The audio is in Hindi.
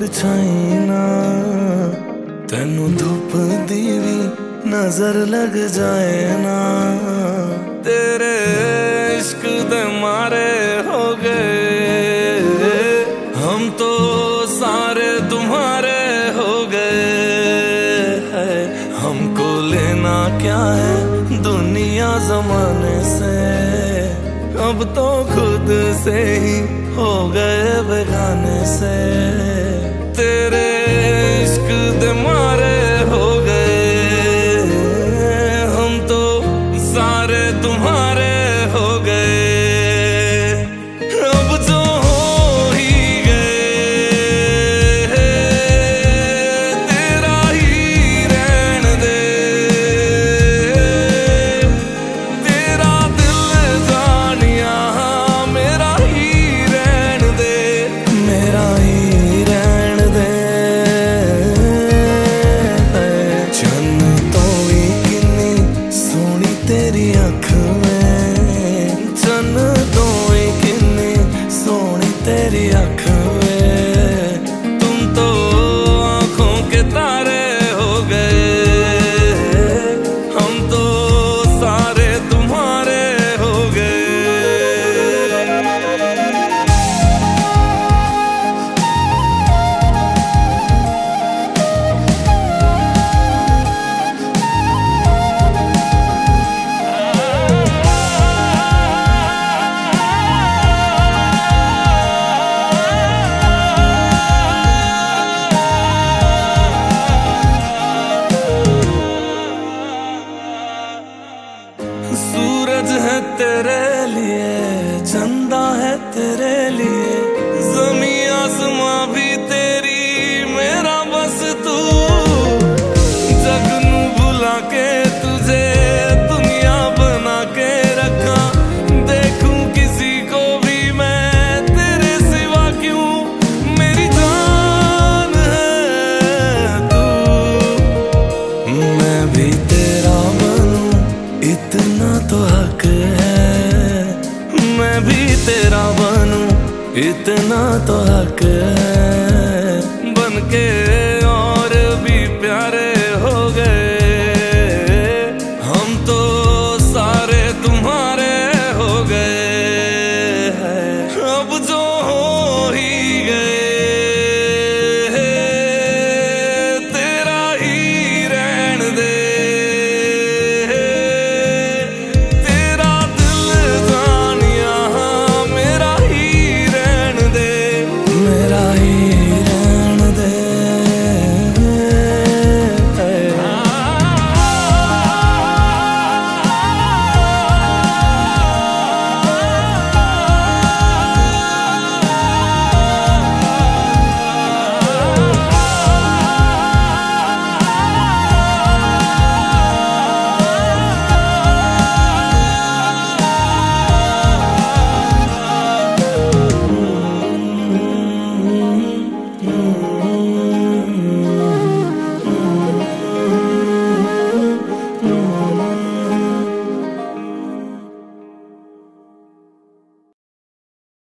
परछाई ना, तेनू धुप दी भी नजर लग जाए ना। तेरे इश्क दे मारे हो गए हम तो सारे तुम्हारे हो गए। हमको लेना क्या है दुनिया जमाने से, अब तो खुद से ही हो गए बेगाने से। तेरे इश्क दे मारे हो गए हम तो सारे तुम्हारे हो गए। अब जो हो ही गए तेरा ही रहने दे, तेरा दिल जानिया मेरा ही रहने दे, मेरा ही रहने दे। चन्न तो भी किन्नी सोनी तेरी अख में, चन्न तो भी किन्नी सोनी तेरी अख में। तुम तो आंखों के तारे हो गए हम तो सारे तुम्हारे हो गए। सूरज है तेरे लिए, चंदा है तेरे लिए, ज़मीं आसमां भी तेरी मेरा बस तू। जग नू भुला के तुझे दुनिया बना के रखा, देखूं किसी को भी मैं तेरे सिवा क्यों। मेरी जान है तू, मैं भी तेरा बनूं इतना तो हक है, मैं भी तेरा बनूं इतना तो हक है।